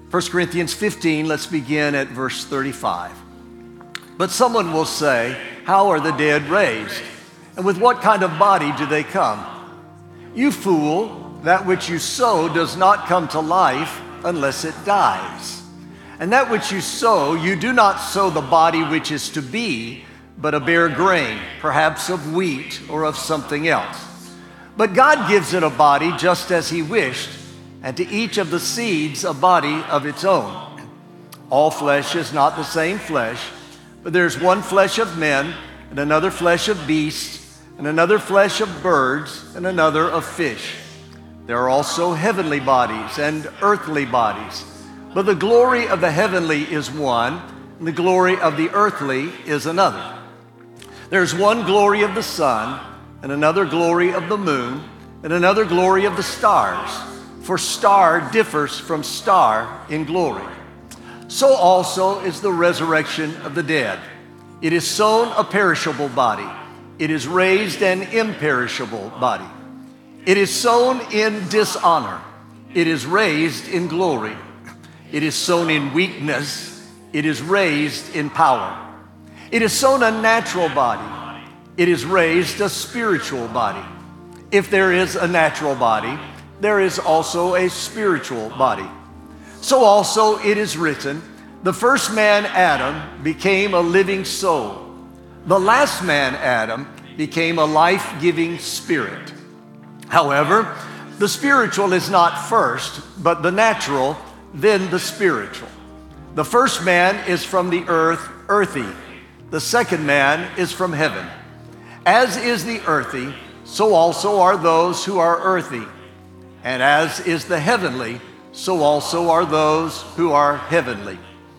1 Corinthians 15, let's begin at verse 35. But someone will say, how are the dead raised? And with what kind of body do they come? You fool, that which you sow does not come to life unless it dies. And that which you sow, you do not sow the body which is to be, but a bare grain, perhaps of wheat or of something else. But God gives it a body just as he wished, and to each of the seeds a body of its own. All flesh is not the same flesh, but there's one flesh of men, and another flesh of beasts, and another flesh of birds, and another of fish. There are also heavenly bodies and earthly bodies, but the glory of the heavenly is one, and the glory of the earthly is another. There's one glory of the sun, and another glory of the moon, and another glory of the stars. For star differs from star in glory. So also is the resurrection of the dead. It is sown a perishable body. It is raised an imperishable body. It is sown in dishonor. It is raised in glory. It is sown in weakness. It is raised in power. It is sown a natural body. It is raised a spiritual body. If there is a natural body, there is also a spiritual body. So also it is written, the first man, Adam, became a living soul. The last man, Adam, became a life-giving spirit. However, the spiritual is not first, but the natural, then the spiritual. The first man is from the earth, earthy. The second man is from heaven. As is the earthy, so also are those who are earthy. And as is the heavenly, so also are those who are heavenly.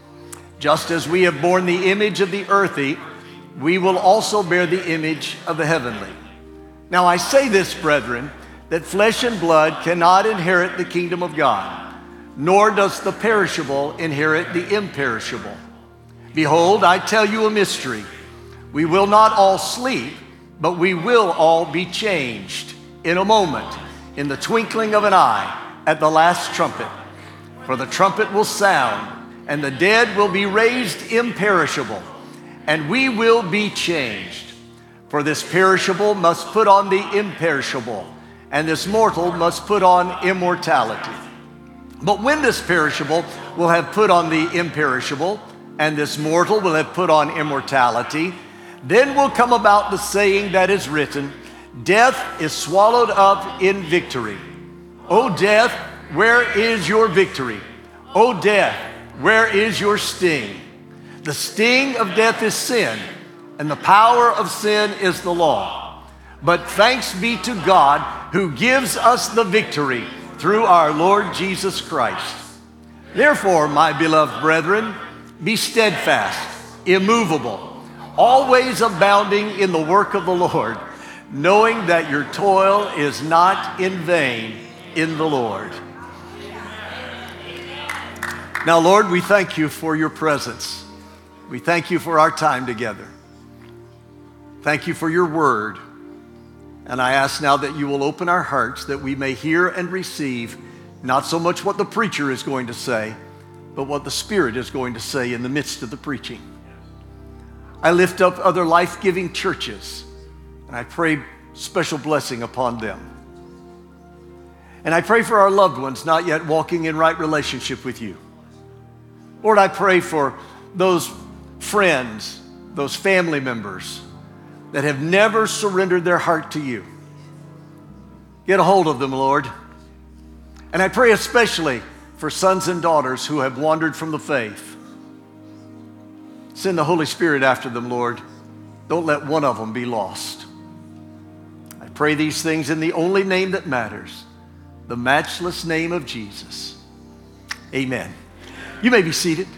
Just as we have borne the image of the earthy, we will also bear the image of the heavenly. Now I say this, brethren, that flesh and blood cannot inherit the kingdom of God, nor does the perishable inherit the imperishable. Behold, I tell you a mystery. We will not all sleep, but we will all be changed in a moment, in the twinkling of an eye, at the last trumpet. For the trumpet will sound, and the dead will be raised imperishable, and we will be changed. For this perishable must put on the imperishable, and this mortal must put on immortality. But when this perishable will have put on the imperishable, and this mortal will have put on immortality, then will come about the saying that is written, death is swallowed up in victory. O death, where is your victory? O death, where is your sting? The sting of death is sin, and the power of sin is the law. But thanks be to God who gives us the victory through our Lord Jesus Christ. Therefore, my beloved brethren, be steadfast, immovable, always abounding in the work of the Lord, knowing that your toil is not in vain in the Lord. Now, Lord, we thank you for your presence. We thank you for our time together. Thank you for your word. And I ask now that you will open our hearts that we may hear and receive not so much what the preacher is going to say, but what the Spirit is going to say in the midst of the preaching. I lift up other life-giving churches, and I pray special blessing upon them. And I pray for our loved ones not yet walking in right relationship with you. Lord, I pray for those friends, those family members that have never surrendered their heart to you. Get a hold of them, Lord. And I pray especially for sons and daughters who have wandered from the faith. Send the Holy Spirit after them, Lord. Don't let one of them be lost. I pray these things in the only name that matters, the matchless name of Jesus. Amen. You may be seated.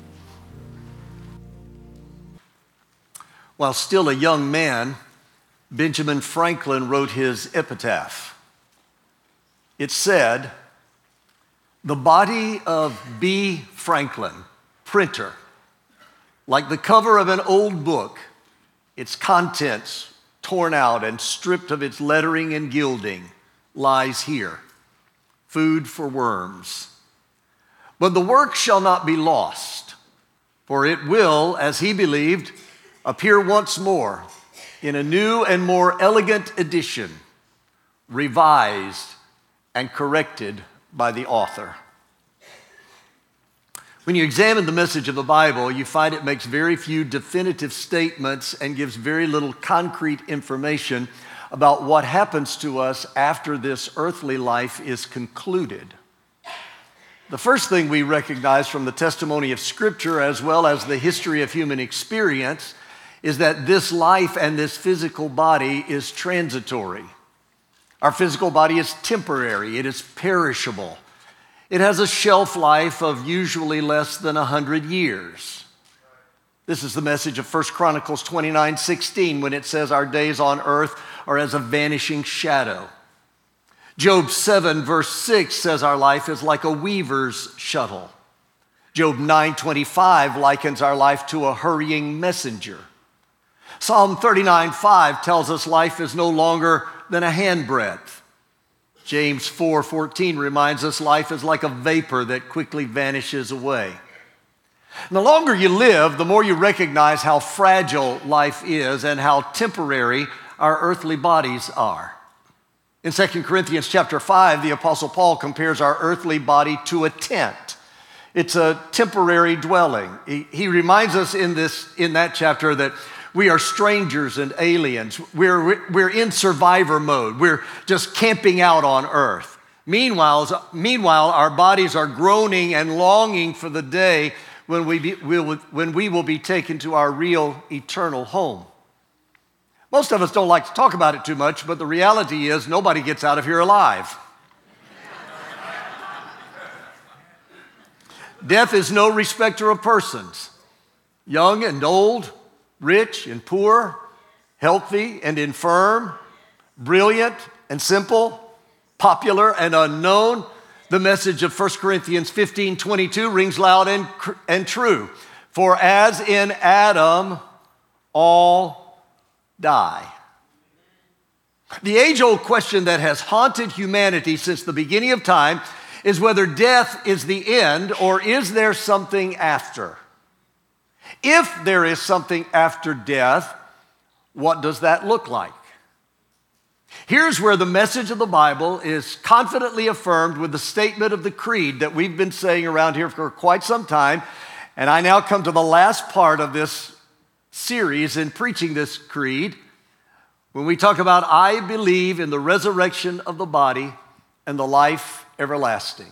While still a young man, Benjamin Franklin wrote his epitaph. It said, "The body of B. Franklin, printer, like the cover of an old book, its contents torn out and stripped of its lettering and gilding, lies here, food for worms. But the work shall not be lost, for it will, as he believed, appear once more in a new and more elegant edition, revised and corrected by the author. When you examine the message of the Bible, you find it makes very few definitive statements and gives very little concrete information about what happens to us after this earthly life is concluded. The first thing we recognize from the testimony of Scripture, as well as the history of human experience, is that this life and this physical body is transitory. Our physical body is temporary. It is perishable. It has a shelf life of usually less than 100 years. This is the message of 1 Chronicles 29:16 when it says our days on earth are as a vanishing shadow. Job 7 verse 6 says our life is like a weaver's shuttle. Job 9:25 likens our life to a hurrying messenger. Psalm 39:5 tells us life is no longer than a handbreadth. James 4:14 reminds us life is like a vapor that quickly vanishes away. And the longer you live, the more you recognize how fragile life is and how temporary our earthly bodies are. In 2 Corinthians chapter 5, the Apostle Paul compares our earthly body to a tent. It's a temporary dwelling. He reminds us in that chapter that we are strangers and aliens. We're in survivor mode. We're just camping out on earth. Meanwhile, our bodies are groaning and longing for the day when we will be taken to our real eternal home. Most of us don't like to talk about it too much, but the reality is nobody gets out of here alive. Death is no respecter of persons. Young and old, rich and poor, healthy and infirm, brilliant and simple, popular and unknown. The message of 1 Corinthians 15:22 rings loud and true. For as in Adam, all die. The age-old question that has haunted humanity since the beginning of time is whether death is the end or is there something after? If there is something after death, what does that look like? Here's where the message of the Bible is confidently affirmed with the statement of the creed that we've been saying around here for quite some time. And I now come to the last part of this series in preaching this creed when we talk about I believe in the resurrection of the body and the life everlasting.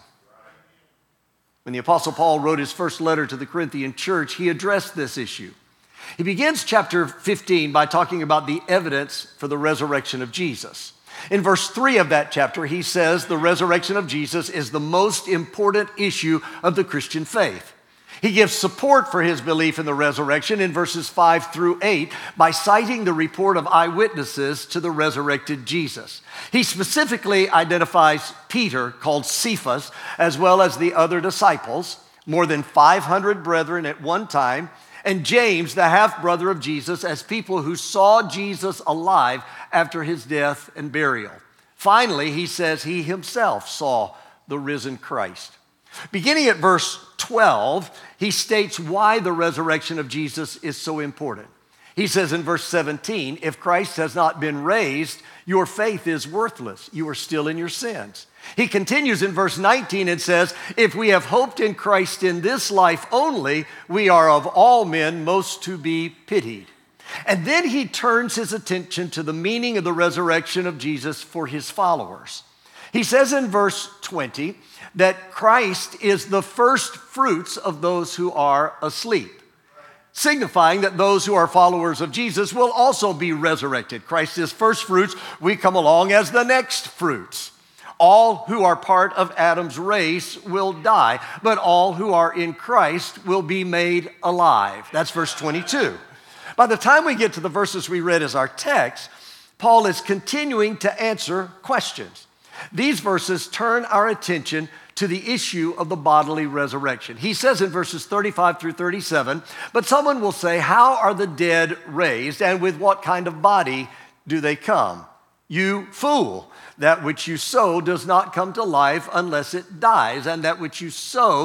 When the Apostle Paul wrote his first letter to the Corinthian church, he addressed this issue. He begins chapter 15 by talking about the evidence for the resurrection of Jesus. In verse 3 of that chapter, he says the resurrection of Jesus is the most important issue of the Christian faith. He gives support for his belief in the resurrection in verses 5 through 8 by citing the report of eyewitnesses to the resurrected Jesus. He specifically identifies Peter, called Cephas, as well as the other disciples, more than 500 brethren at one time, and James, the half-brother of Jesus, as people who saw Jesus alive after his death and burial. Finally, he says he himself saw the risen Christ. Beginning at verse 12, he states why the resurrection of Jesus is so important. He says in verse 17, if Christ has not been raised, your faith is worthless. You are still in your sins. He continues in verse 19 and says, if we have hoped in Christ in this life only, we are of all men most to be pitied. And then he turns his attention to the meaning of the resurrection of Jesus for his followers. He says in verse 20 that Christ is the first fruits of those who are asleep, signifying that those who are followers of Jesus will also be resurrected. Christ is first fruits. We come along as the next fruits. All who are part of Adam's race will die, but all who are in Christ will be made alive. That's verse 22. By the time we get to the verses we read as our text, Paul is continuing to answer questions. These verses turn our attention to the issue of the bodily resurrection. He says in verses 35 through 37, but someone will say, how are the dead raised, and with what kind of body do they come? You fool, that which you sow does not come to life unless it dies, and that which you sow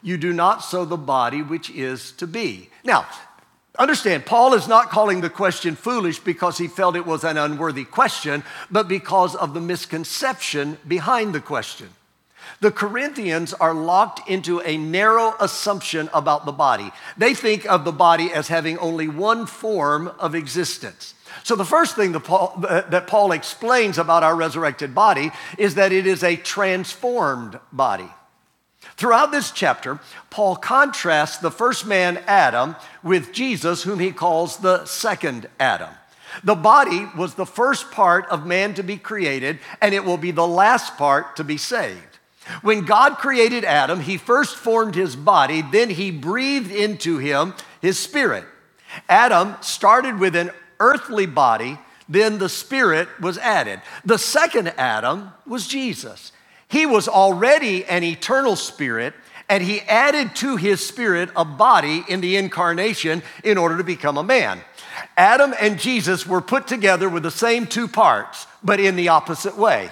you do not sow the body which is to be. Now, understand, Paul is not calling the question foolish because he felt it was an unworthy question, but because of the misconception behind the question. The Corinthians are locked into a narrow assumption about the body. They think of the body as having only one form of existence. So the first thing that Paul explains about our resurrected body is that it is a transformed body. Throughout this chapter, Paul contrasts the first man, Adam, with Jesus, whom he calls the second Adam. The body was the first part of man to be created, and it will be the last part to be saved. When God created Adam, he first formed his body, then he breathed into him his spirit. Adam started with an earthly body, then the spirit was added. The second Adam was Jesus. He was already an eternal spirit, and he added to his spirit a body in the incarnation in order to become a man. Adam and Jesus were put together with the same two parts, but in the opposite way.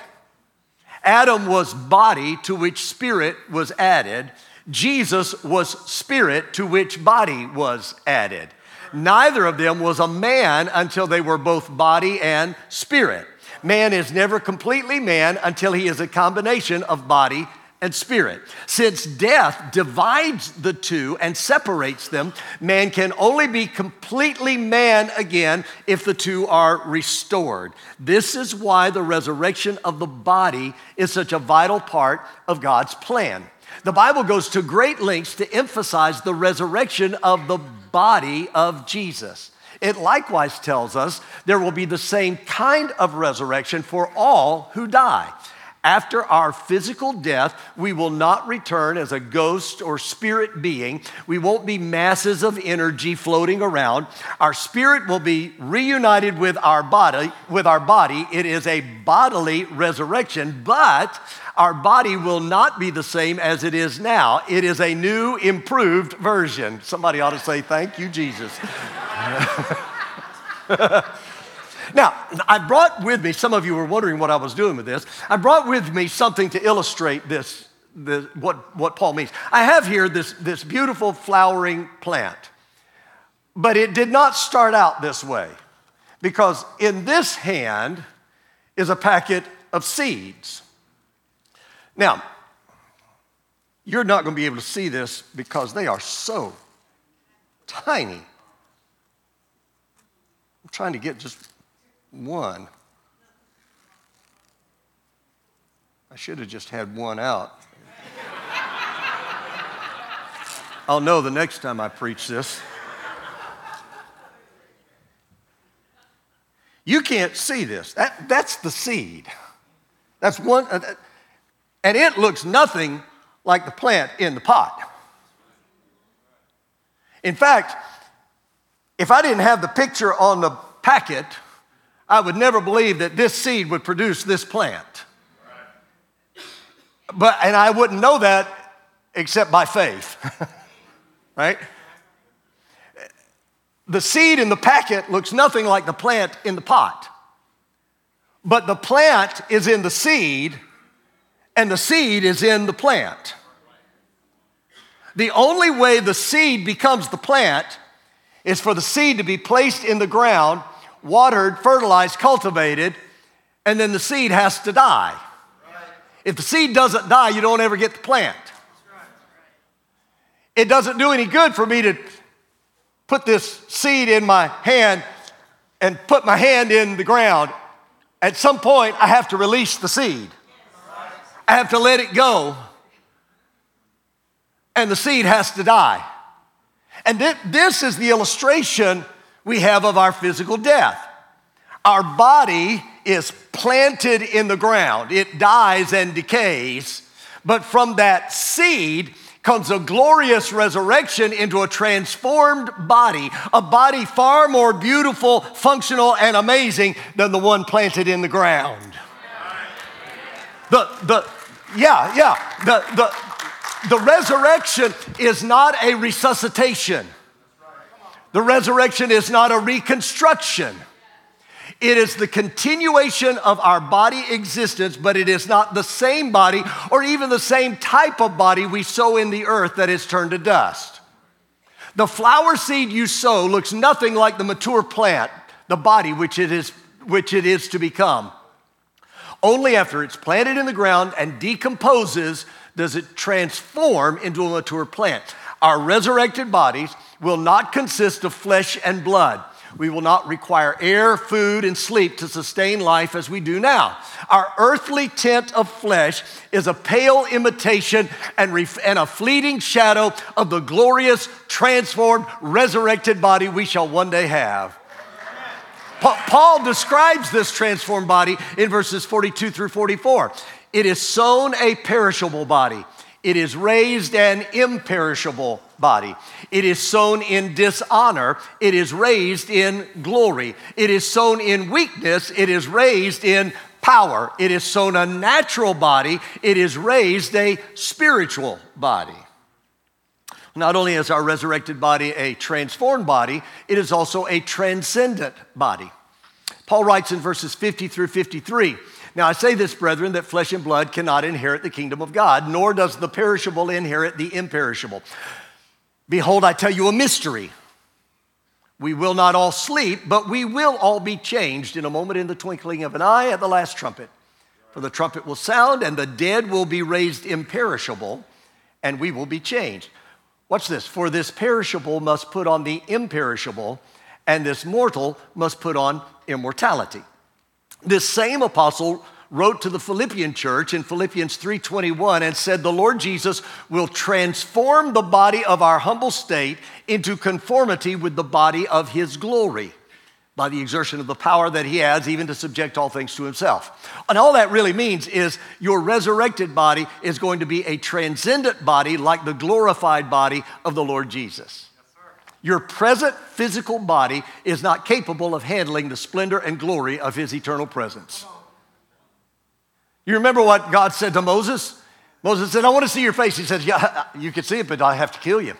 Adam was body to which spirit was added. Jesus was spirit to which body was added. Neither of them was a man until they were both body and spirit. Man is never completely man until he is a combination of body and spirit. Since death divides the two and separates them, man can only be completely man again if the two are restored. This is why the resurrection of the body is such a vital part of God's plan. The Bible goes to great lengths to emphasize the resurrection of the body of Jesus. It likewise tells us there will be the same kind of resurrection for all who die. After our physical death, we will not return as a ghost or spirit being. We won't be masses of energy floating around. Our spirit will be reunited with our body. It is a bodily resurrection, but our body will not be the same as it is now. It is a new, improved version. Somebody ought to say, "Thank you, Jesus." Now, I brought with me, some of you were wondering what I was doing with this. I brought with me something to illustrate what Paul means. I have here this beautiful flowering plant, but it did not start out this way, because in this hand is a packet of seeds. Now, you're not going to be able to see this because they are so tiny. I'm trying to get just one. I should have just had one out. I'll know the next time I preach this. You can't see this. That's the seed. That's one, and it looks nothing like the plant in the pot. In fact, if I didn't have the picture on the packet, I would never believe that this seed would produce this plant. And I wouldn't know that except by faith, right? The seed in the packet looks nothing like the plant in the pot. But the plant is in the seed, and the seed is in the plant. The only way the seed becomes the plant is for the seed to be placed in the ground, watered, fertilized, cultivated, and then the seed has to die. If the seed doesn't die, you don't ever get the plant. It doesn't do any good for me to put this seed in my hand and put my hand in the ground. At some point, I have to release the seed. I have to let it go, and the seed has to die. And this is the illustration we have of our physical death. Our body is planted in the ground. It dies and decays, but from that seed comes a glorious resurrection into a transformed body, a body far more beautiful, functional, and amazing than the one planted in the ground. The resurrection is not a resuscitation. The resurrection is not a reconstruction. It is the continuation of our body existence, but it is not the same body or even the same type of body we sow in the earth that is turned to dust. The flower seed you sow looks nothing like the mature plant, the body which it is to become. Only after it's planted in the ground and decomposes does it transform into a mature plant. Our resurrected bodies will not consist of flesh and blood. We will not require air, food, and sleep to sustain life as we do now. Our earthly tent of flesh is a pale imitation and a fleeting shadow of the glorious, transformed, resurrected body we shall one day have. Paul describes this transformed body in verses 42 through 44. It is sown a perishable body. It is raised an imperishable body. It is sown in dishonor. It is raised in glory. It is sown in weakness. It is raised in power. It is sown a natural body. It is raised a spiritual body. Not only is our resurrected body a transformed body, it is also a transcendent body. Paul writes in verses 50 through 53, "Now I say this, brethren, that flesh and blood cannot inherit the kingdom of God, nor does the perishable inherit the imperishable. Behold, I tell you a mystery. We will not all sleep, but we will all be changed in a moment, in the twinkling of an eye, at the last trumpet. For the trumpet will sound, and the dead will be raised imperishable, and we will be changed." Watch this. "For this perishable must put on the imperishable, and this mortal must put on immortality." This same apostle wrote to the Philippian church in Philippians 3:21 and said, "The Lord Jesus will transform the body of our humble state into conformity with the body of his glory by the exertion of the power that he has even to subject all things to himself." And all that really means is your resurrected body is going to be a transcendent body like the glorified body of the Lord Jesus. Your present physical body is not capable of handling the splendor and glory of his eternal presence. You remember what God said to Moses? Moses said, "I want to see your face." He says, "Yeah, you can see it, but I have to kill you."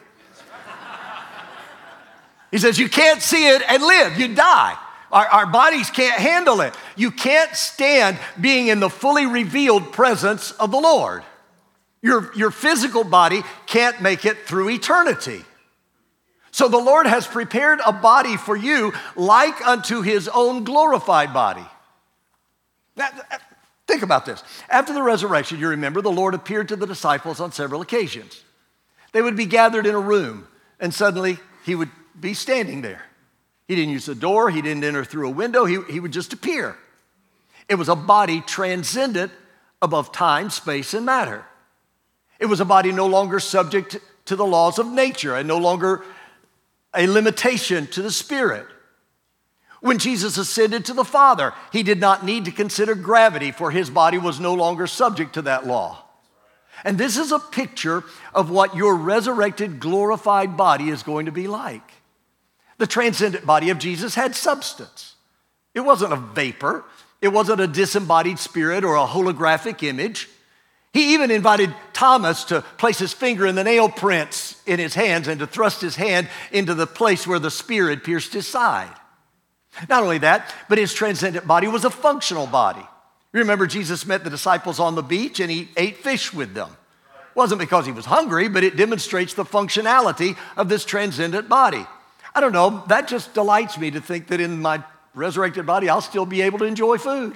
He says, "You can't see it and live. You die." Our bodies can't handle it. You can't stand being in the fully revealed presence of the Lord. Your physical body can't make it through eternity. So the Lord has prepared a body for you like unto his own glorified body. Now, think about this. After the resurrection, you remember, the Lord appeared to the disciples on several occasions. They would be gathered in a room, and suddenly he would be standing there. He didn't use a door. He didn't enter through a window. He would just appear. It was a body transcendent above time, space, and matter. It was a body no longer subject to the laws of nature and no longer a limitation to the Spirit. When Jesus ascended to the Father, he did not need to consider gravity, for his body was no longer subject to that law. And this is a picture of what your resurrected, glorified body is going to be like. The transcendent body of Jesus had substance. It wasn't a vapor. It wasn't a disembodied spirit or a holographic image. He even invited Thomas to place his finger in the nail prints in his hands and to thrust his hand into the place where the spear had pierced his side. Not only that, but his transcendent body was a functional body. Remember, Jesus met the disciples on the beach and he ate fish with them. It wasn't because he was hungry, but it demonstrates the functionality of this transcendent body. I don't know, that just delights me to think that in my resurrected body, I'll still be able to enjoy food.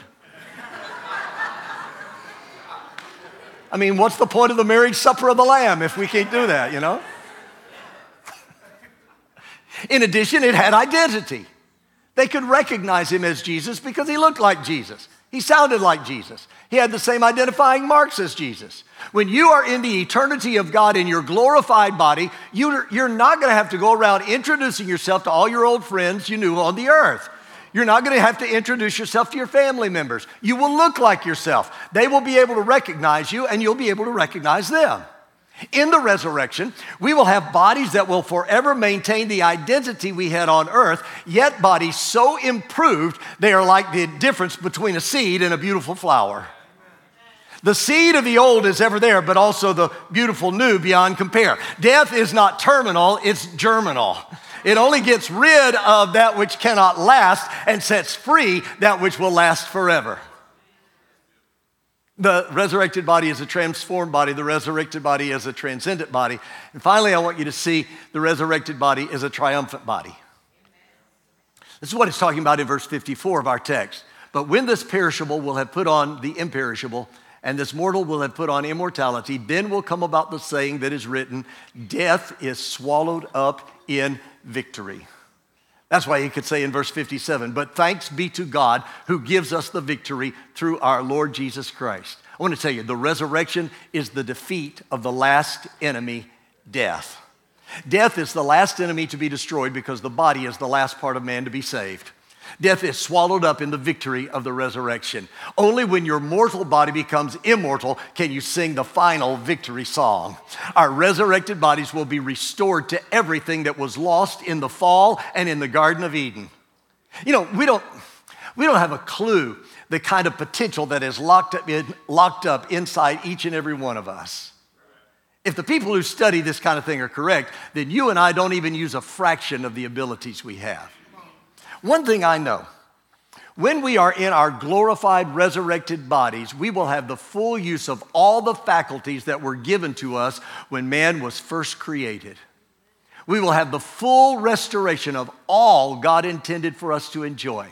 I mean, what's the point of the marriage supper of the Lamb if we can't do that, you know? In addition, it had identity. They could recognize him as Jesus because he looked like Jesus. He sounded like Jesus. He had the same identifying marks as Jesus. When you are in the eternity of God in your glorified body, you're not going to have to go around introducing yourself to all your old friends you knew on the earth. You're not going to have to introduce yourself to your family members. You will look like yourself. They will be able to recognize you, and you'll be able to recognize them. In the resurrection, we will have bodies that will forever maintain the identity we had on earth, yet bodies so improved, they are like the difference between a seed and a beautiful flower. The seed of the old is ever there, but also the beautiful new beyond compare. Death is not terminal, it's germinal. It only gets rid of that which cannot last and sets free that which will last forever. The resurrected body is a transformed body. The resurrected body is a transcendent body. And finally, I want you to see the resurrected body is a triumphant body. This is what it's talking about in verse 54 of our text. But when this perishable will have put on the imperishable, and this mortal will have put on immortality, then will come about the saying that is written, death is swallowed up in victory. That's why he could say in verse 57, but thanks be to God who gives us the victory through our Lord Jesus Christ. I want to tell you, the resurrection is the defeat of the last enemy, death. Death is the last enemy to be destroyed because the body is the last part of man to be saved. Death is swallowed up in the victory of the resurrection. Only when your mortal body becomes immortal can you sing the final victory song. Our resurrected bodies will be restored to everything that was lost in the fall and in the Garden of Eden. You know, we don't have a clue the kind of potential that is locked up inside each and every one of us. If the people who study this kind of thing are correct, then you and I don't even use a fraction of the abilities we have. One thing I know, when we are in our glorified, resurrected bodies, we will have the full use of all the faculties that were given to us when man was first created. We will have the full restoration of all God intended for us to enjoy.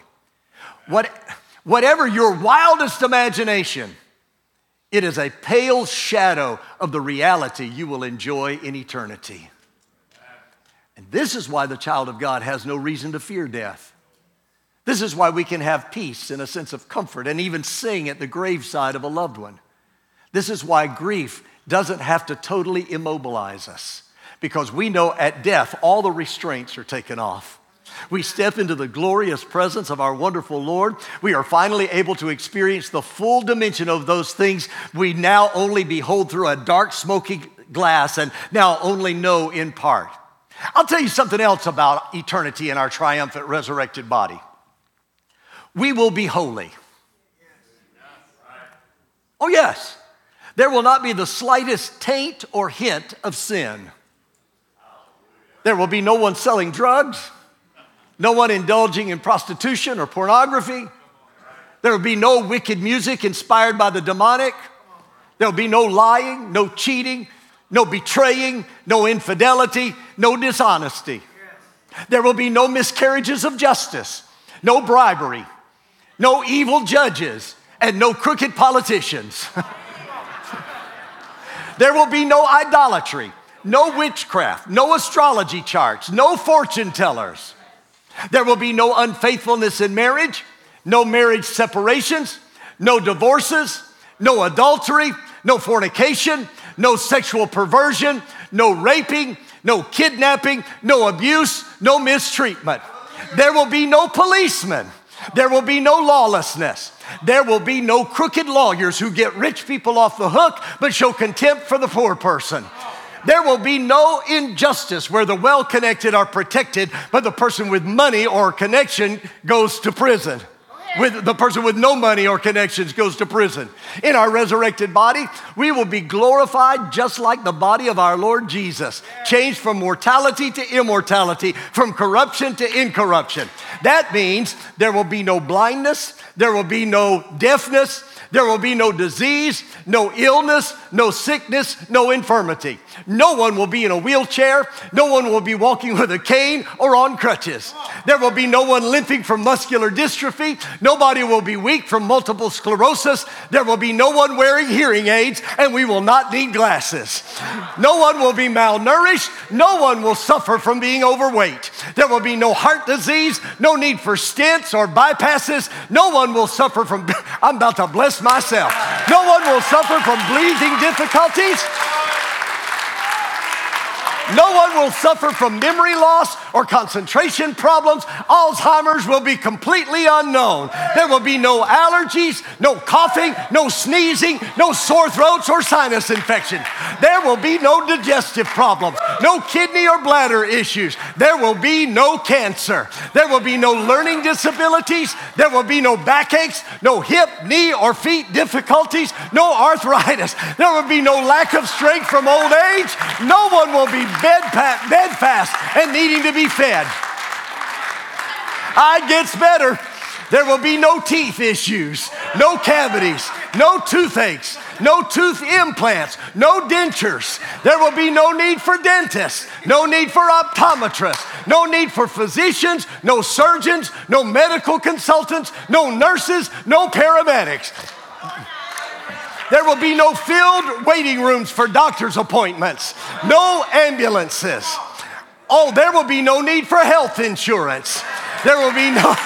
Whatever your wildest imagination, it is a pale shadow of the reality you will enjoy in eternity. And this is why the child of God has no reason to fear death. This is why we can have peace and a sense of comfort and even sing at the graveside of a loved one. This is why grief doesn't have to totally immobilize us, because we know at death all the restraints are taken off. We step into the glorious presence of our wonderful Lord. We are finally able to experience the full dimension of those things we now only behold through a dark, smoky glass and now only know in part. I'll tell you something else about eternity in our triumphant resurrected body. We will be holy. Oh, yes. There will not be the slightest taint or hint of sin. There will be no one selling drugs, no one indulging in prostitution or pornography. There will be no wicked music inspired by the demonic. There will be no lying, no cheating, no betraying, no infidelity, no dishonesty. There will be no miscarriages of justice, no bribery, no evil judges, and no crooked politicians. There will be no idolatry, no witchcraft, no astrology charts, no fortune tellers. There will be no unfaithfulness in marriage, no marriage separations, no divorces, no adultery, no fornication, no sexual perversion, no raping, no kidnapping, no abuse, no mistreatment. There will be no policemen. There will be no lawlessness. There will be no crooked lawyers who get rich people off the hook but show contempt for the poor person. There will be no injustice where the well-connected are protected, but the person with money or connection goes to prison. With the person with no money or connections goes to prison. In our resurrected body, we will be glorified just like the body of our Lord Jesus, changed from mortality to immortality, from corruption to incorruption. That means there will be no blindness, there will be no deafness, there will be no disease, no illness, no sickness, no infirmity. No one will be in a wheelchair. No one will be walking with a cane or on crutches. There will be no one limping from muscular dystrophy. Nobody will be weak from multiple sclerosis. There will be no one wearing hearing aids, and we will not need glasses. No one will be malnourished. No one will suffer from being overweight. There will be no heart disease, no need for stents or bypasses. No one will suffer from, I'm about to bless myself. No one will suffer from breathing difficulties. No one will suffer from memory loss or concentration problems. Alzheimer's will be completely unknown. There will be no allergies, no coughing, no sneezing, no sore throats or sinus infection. There will be no digestive problems, no kidney or bladder issues. There will be no cancer. There will be no learning disabilities. There will be no backaches, no hip, knee, or feet difficulties, no arthritis. There will be no lack of strength from old age. No one will be bedfast and needing to be fed. It gets better. There will be no teeth issues, no cavities, no toothaches, no tooth implants, no dentures. There will be no need for dentists, no need for optometrists, no need for physicians, no surgeons, no medical consultants, no nurses, no paramedics. There will be no filled waiting rooms for doctor's appointments, no ambulances. Oh, there will be no need for health insurance. There will be no...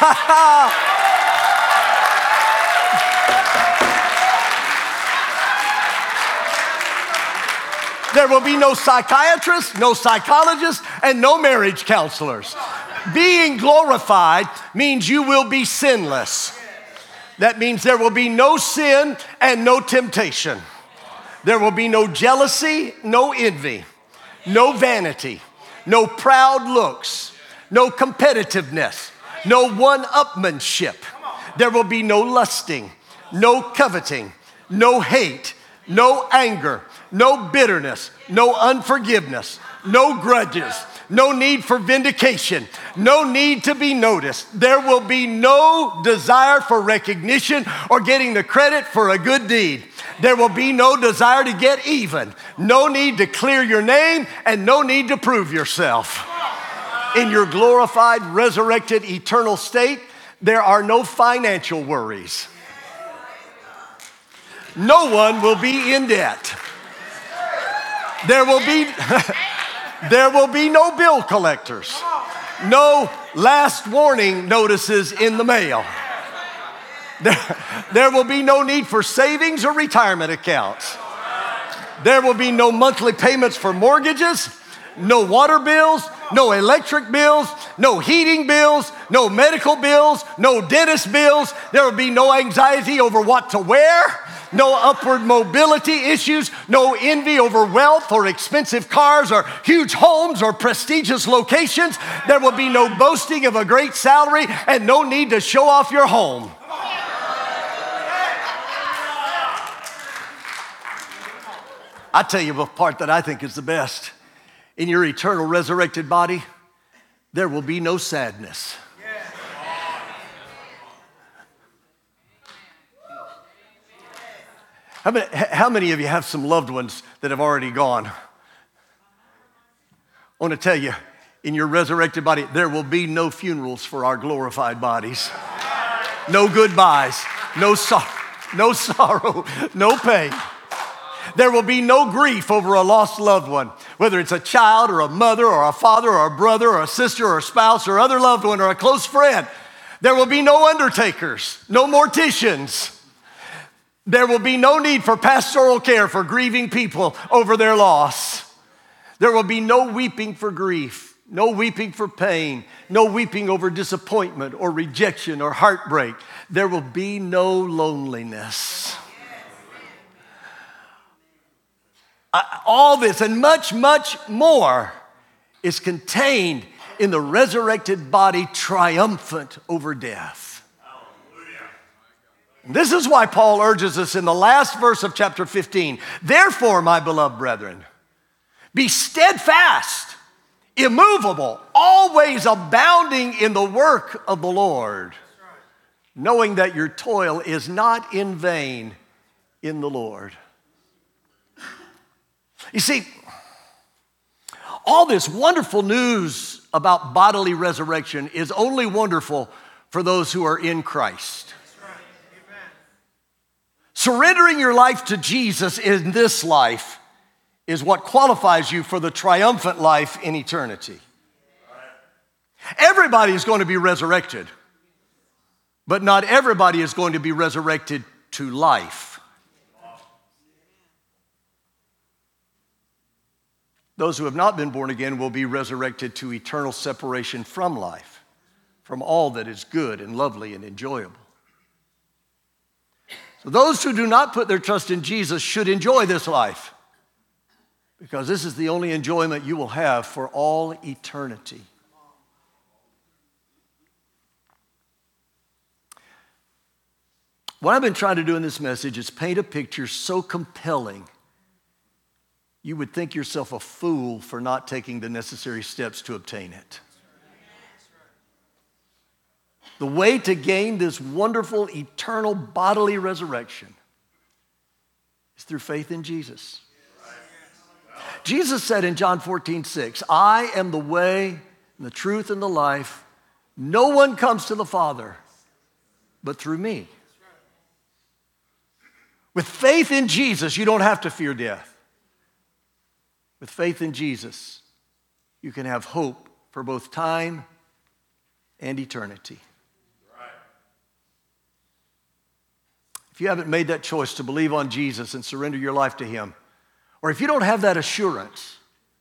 There will be no psychiatrists, no psychologists, and no marriage counselors. Being glorified means you will be sinless. That means there will be no sin and no temptation. There will be no jealousy, no envy, no vanity, no proud looks, no competitiveness, no one-upmanship. There will be no lusting, no coveting, no hate, no anger, no bitterness, no unforgiveness, no grudges, no need for vindication, no need to be noticed. There will be no desire for recognition or getting the credit for a good deed. There will be no desire to get even, no need to clear your name, and no need to prove yourself. In your glorified, resurrected, eternal state, there are no financial worries. No one will be in debt. There will be no bill collectors, no last warning notices in the mail. There will be no need for savings or retirement accounts. There will be no monthly payments for mortgages, no water bills, no electric bills, no heating bills, no medical bills, no dentist bills. There will be no anxiety over what to wear, no upward mobility issues, no envy over wealth or expensive cars or huge homes or prestigious locations. There will be no boasting of a great salary and no need to show off your home. I tell you the part that I think is the best. In your eternal resurrected body, there will be no sadness. How many of you have some loved ones that have already gone? I want to tell you, in your resurrected body, there will be no funerals for our glorified bodies. No goodbyes, no sorrow, no pain. There will be no grief over a lost loved one, whether it's a child or a mother or a father or a brother or a sister or a spouse or other loved one or a close friend. There will be no undertakers, no morticians. There will be no need for pastoral care for grieving people over their loss. There will be no weeping for grief, no weeping for pain, no weeping over disappointment or rejection or heartbreak. There will be no loneliness. All this and much, much more is contained in the resurrected body triumphant over death. This is why Paul urges us in the last verse of chapter 15, therefore, my beloved brethren, be steadfast, immovable, always abounding in the work of the Lord, knowing that your toil is not in vain in the Lord. You see, all this wonderful news about bodily resurrection is only wonderful for those who are in Christ. Surrendering your life to Jesus in this life is what qualifies you for the triumphant life in eternity. Everybody is going to be resurrected, but not everybody is going to be resurrected to life. Those who have not been born again will be resurrected to eternal separation from life, from all that is good and lovely and enjoyable. So those who do not put their trust in Jesus should enjoy this life, because this is the only enjoyment you will have for all eternity. What I've been trying to do in this message is paint a picture so compelling you would think yourself a fool for not taking the necessary steps to obtain it. The way to gain this wonderful, eternal bodily resurrection is through faith in Jesus. Jesus said in John 14:6, I am the way and the truth and the life. No one comes to the Father but through me. With faith in Jesus, you don't have to fear death. With faith in Jesus, you can have hope for both time and eternity. If you haven't made that choice to believe on Jesus and surrender your life to Him, or if you don't have that assurance,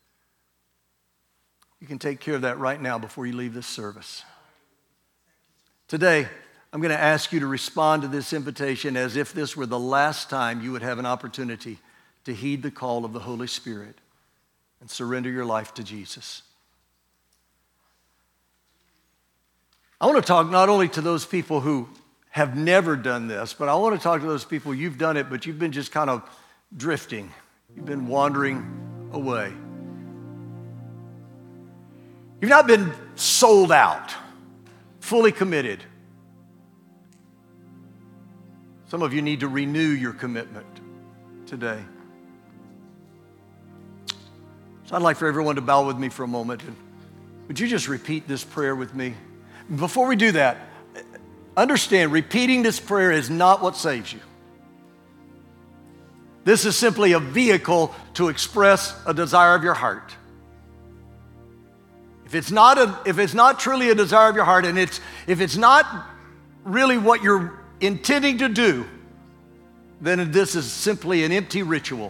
you can take care of that right now before you leave this service. Today, I'm going to ask you to respond to this invitation as if this were the last time you would have an opportunity to heed the call of the Holy Spirit and surrender your life to Jesus. I want to talk not only to those people who have never done this, but I want to talk to those people, you've done it, but you've been just kind of drifting. You've been wandering away. You've not been sold out, fully committed. Some of you need to renew your commitment today. So I'd like for everyone to bow with me for a moment. And would you just repeat this prayer with me? Before we do that, understand, repeating this prayer is not what saves you. This is simply a vehicle to express a desire of your heart. If it's not truly a desire of your heart, and if it's not really what you're intending to do, then this is simply an empty ritual.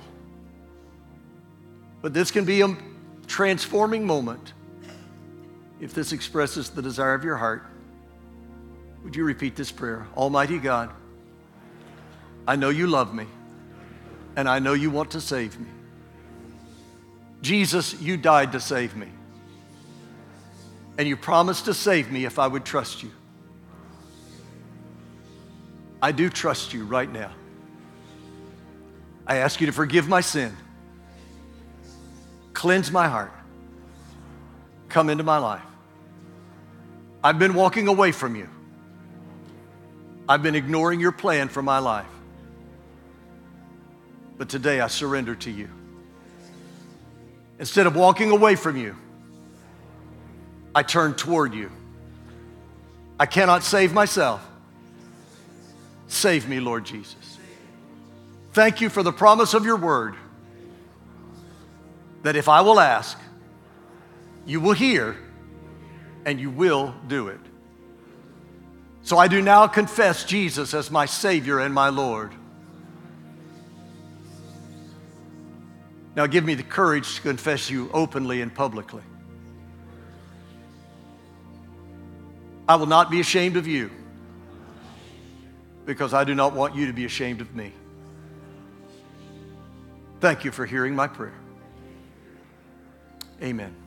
But this can be a transforming moment if this expresses the desire of your heart. Would you repeat this prayer? Almighty God, I know you love me, and I know you want to save me. Jesus, you died to save me, and you promised to save me if I would trust you. I do trust you right now. I ask you to forgive my sin. Cleanse my heart. Come into my life. I've been walking away from you. I've been ignoring your plan for my life. But today I surrender to you. Instead of walking away from you, I turn toward you. I cannot save myself. Save me, Lord Jesus. Thank you for the promise of your word that if I will ask, you will hear and you will do it. So I do now confess Jesus as my Savior and my Lord. Now give me the courage to confess you openly and publicly. I will not be ashamed of you because I do not want you to be ashamed of me. Thank you for hearing my prayer. Amen.